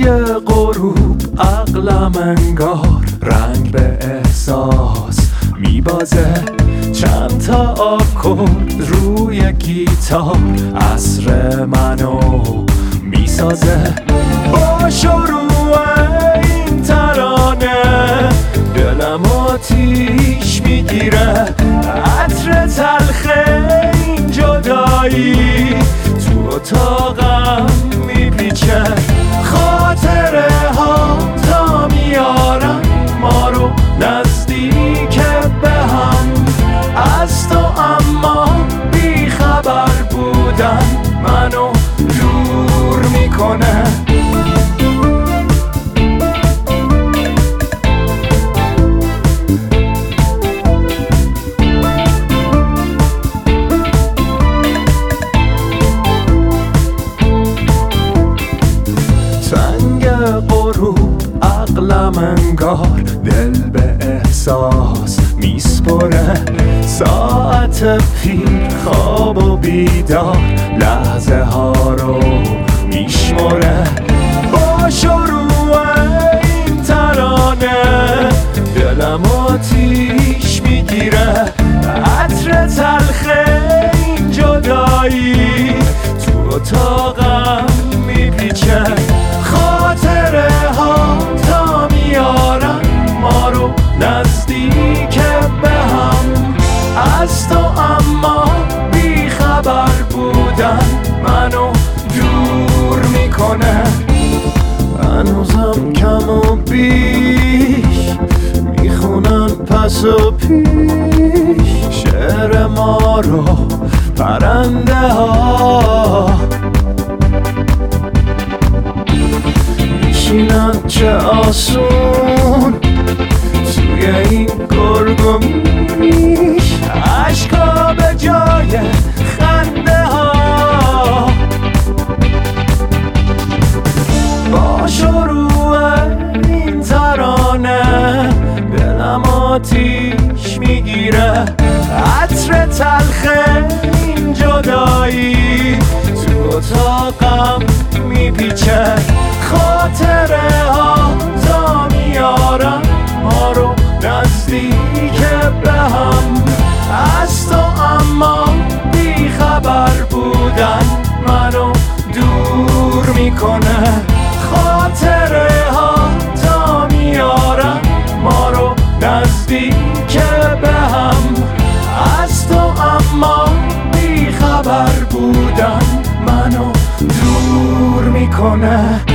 رنگ غروب عقلم انگار رنگ به احساس میبازه، چند تا آکورد روی گیتار عصر منو میسازه. با شروع این ترانه دلم آتیش میگیره، عطر تلخ این جدایی تو اتاقم میپیچه. خاطره ها تا میارن ما رو نزدیک به هم، از تو اما بی خبر بودن منو دور میکنه. سنگ غروب عقلم انگار دل به احساس میسپره، ساعت پیر خواب و بیدار لحظه ها رو میشمره. با شروع این ترانه دلم آتیش میگیره، عطر تلخ این جدایی تو اتاقم میپیچه. خاطره ها تا میارن ما رو نزدیک به هم، از تو اما بی خبر بودن منو دور میکنه. هنوزم کم و بیش میخونن پس و پیش شعر ما رو پرنده ها، میشینن چه آسون توی این گرگ و میش، عشقا به جای خنده ها. با شروع این ترانه دلم آتیش میگیره، عطر تلخ این جدایی تو اتاقم میپیچه. خاطره ها تا میارن ما رو نزدیک به هم، از تو اما بی خبر بودن منو دور میکنه. خاطره ها تا میارن ما رو نزدیک به هم، از تو اما بی خبر بودن منو دور میکنه.